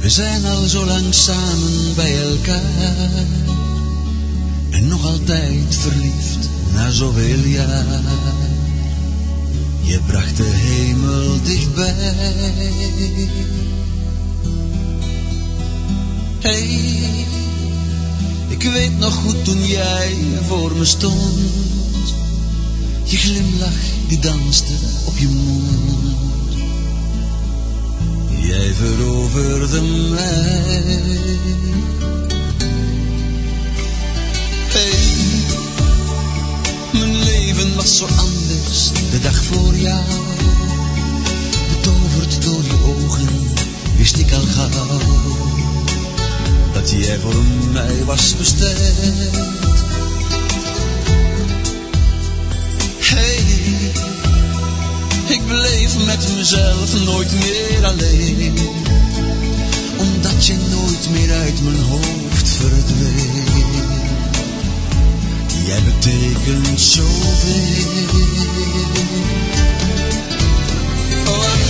We zijn al zo lang samen bij elkaar en nog altijd verliefd na zoveel jaar. Je bracht de hemel dichtbij. Hey, ik weet nog goed toen jij voor me stond. Je glimlach die danste op je mond. Jij veroverde mij. Hey, mijn leven was zo anders de dag voor jou. Betoverd door je ogen wist ik al gauw dat jij voor mij was bestemd. Hey, ik bleef met mezelf nooit meer alleen, omdat je nooit meer uit mijn hoofd verdween. Jij betekent zoveel. Want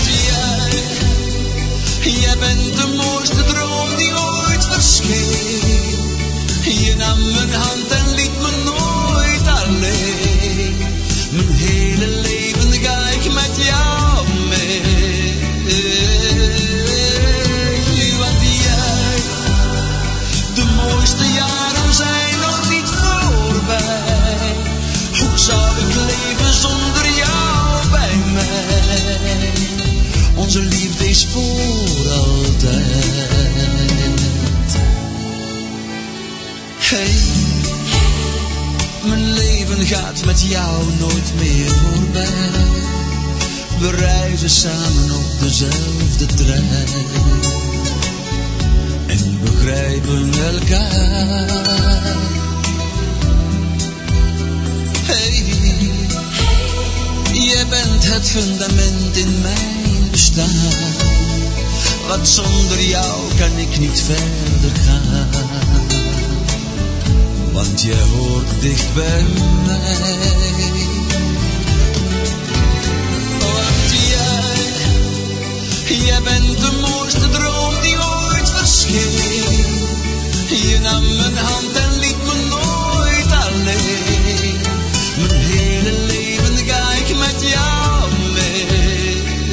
jij bent de mooiste droom die ooit verscheen. Je nam mijn hand en liet me nooit alleen. Mijn hele leven ga ik met jou mee. Want jij, de mooiste jaren zijn nog niet voorbij. Hoe zou ik leven zonder jou bij mij? Onze liefde is voor altijd. Hey, mijn leven gaat met jou nooit meer voorbij. We reizen samen op dezelfde trein en begrijpen elkaar. Hey, jij bent het fundament in mijn bestaan. Want zonder jou kan ik niet verder gaan. Want jij hoort dicht bij mij. Want jij bent de mooiste droom die ooit verscheen. Je nam mijn hand en liet me nooit alleen. Mijn hele leven ga ik met jou mee.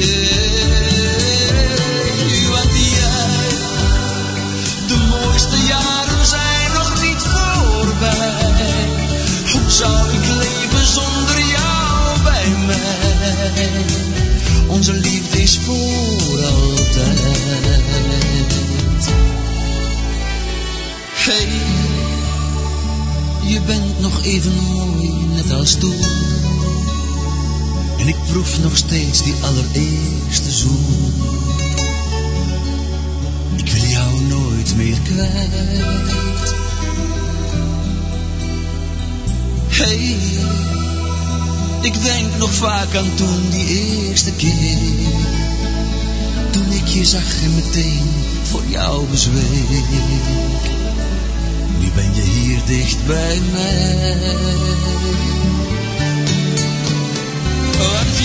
Want jij, de mooiste jaren zijn nog niet voorbij. Hoe zou ik leven zonder jou bij mij? Onze liefde is voor altijd. Hey, je bent nog even mooi, net als toen. En ik proef nog steeds die allereerste zoen. Ik wil jou nooit meer kwijt. Hey, ik denk nog vaak aan toen, die eerste keer. Toen ik je zag en meteen voor jou bezweek. Nu ben je hier dicht bij mij. Want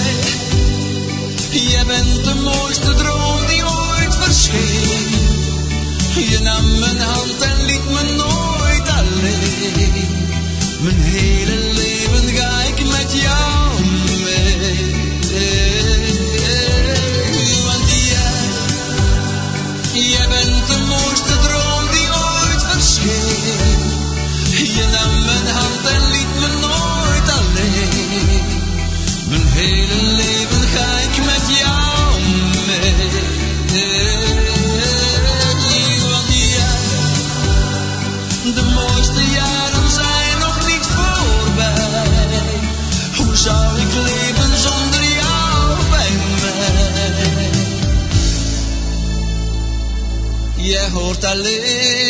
jij bent de mooiste droom die ooit verscheen. Je nam mijn hand en liet me nooit alleen. Mijn hele leven ga ik met jou mee. Want jij bent de mooiste droom die ooit verscheen. Je nam mijn hand en liet me nooit alleen. Mijn hele leven ga ik met jou mee. Want jij, de mooiste jaren zijn nog niet voorbij. Hoe zou ik leven zonder jou bij mij? Jij hoort alleen